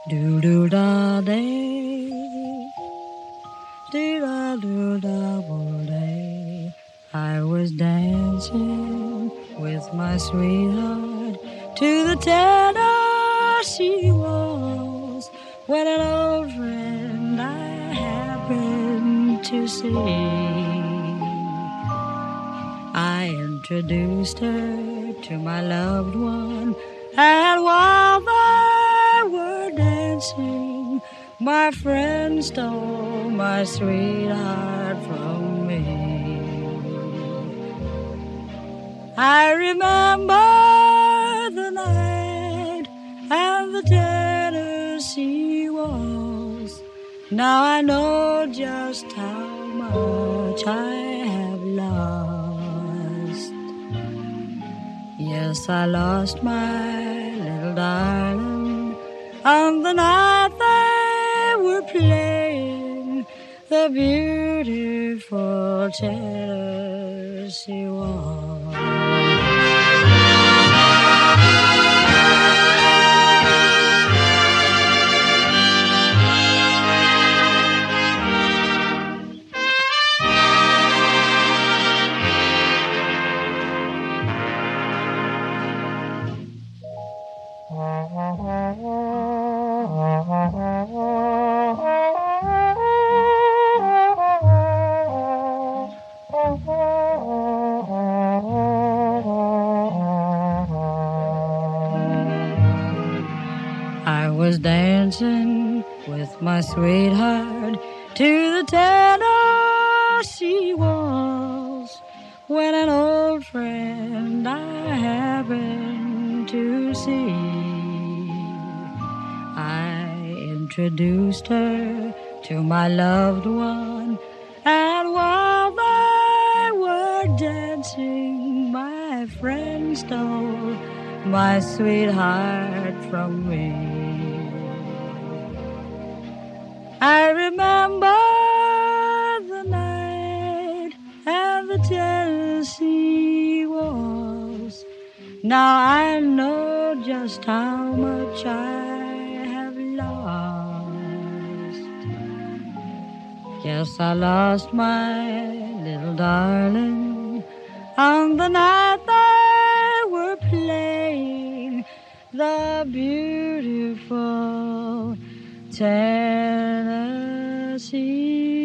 Do do da day, do da day. I was dancing with my sweetheart to the Tennessee waltz when an old friend I happened to see. I introduced her to my loved one, and while they were dancing, my friend stole my sweetheart from me. I remember the night and the Tennessee waltz. Now I know just how much I have lost. Yes, I lost my little darling on the night they were playing the beautiful Tennessee waltz. I was dancing with my sweetheart to the Tennessee waltz when an old friend I happened to see. I introduced her to my loved one, and while they were dancing, my friend stole my sweetheart from me. I remember the night and the Tennessee waltz. Now I know just how much I have lost. Yes, I lost my little darling on the night they were playing the beautiful Tennessee